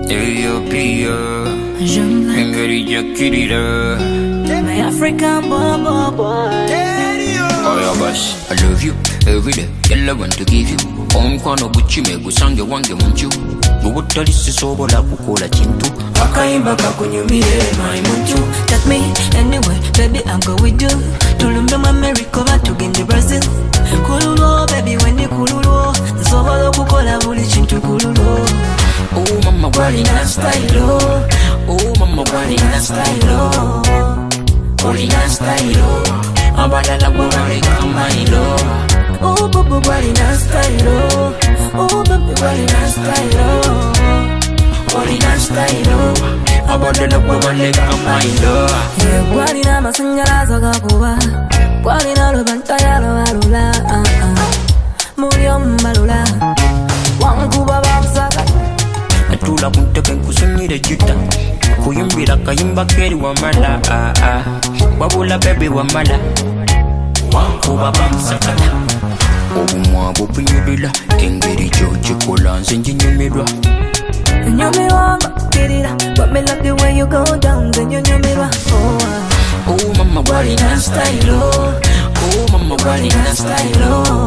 Ethiopia, Engari Jakirira, my African boy. Oh yeah, boss, I love you every day. Girl, I want to give you. Omukwano guchime gusange wange munju. Bubutalisi sobola kukola kintu. Akayimba kakunyumire my muntu. Take me anywhere, baby, I'll go with you. Tulumbe mu America, batugende Brazil. Kululo, baby, when you kululo. Sobola kukola buli kintu kululo. Oh mama, Walina style. oh mama, Walina style. Walina style. Abalala bwaleka mailo. Oh, baby, walina style. Oh, baby, walina style. Walina style. Abalala bwaleka mailo. Walina masanyalaza gakuba. Walina lubantayalo alula. Mulyo mbalula. Wankuba bamsaka. Atula kunteke nkusunyire juta. Kuyimbira kayimba keri wamala. Wabula baby wamala. Wankuba bamsakata. Obumwa bupunyulila. Engeri gyokikola nze njinyumirwa. Nyumirwanga kirira. But me love the way you go down. Then you nyumirwa. Oh mama walina style. Oh mama walina style.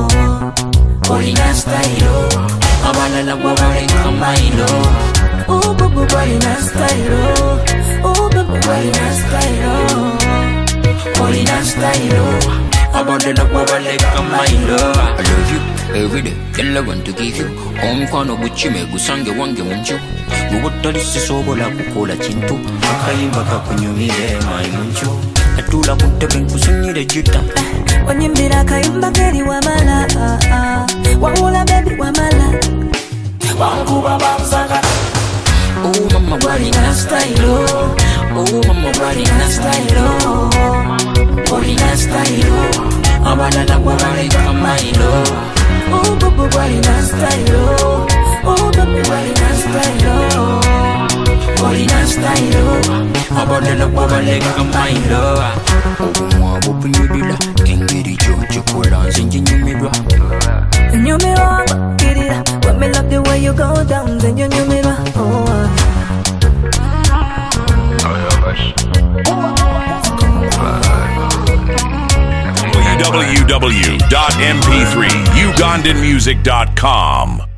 Walina style. Abalala bwaleka mailo. Oh, baby, walina style. Oh, baby, walina style. Walina style. Abalala bwaleka mailo. I love you every day. Girl, I want to give you. Omukwano guchime gusange wange munju. Bubutalisi sobola kukola kintu. Akayimba kakunyumire my munju. Atula kunteke nkusunyire juta. Onyimbira akayimba keri wamala. Wawula baby wamala. Wankuba bamsakata. Oh mama walina style. Oh mama walina style. Walina style. Abalala bwaleka mailo. Oh, baby, walina style. Oh, baby, walina style. Walina style. Abalala bwaleka mailo. Obumwa bupunyulila. Engeri gyokikola nze njinyumirwa. Nyumirwanga kirira. But me love the way you go down. Then you nyumirwa. www.mp3ugandanmusic.com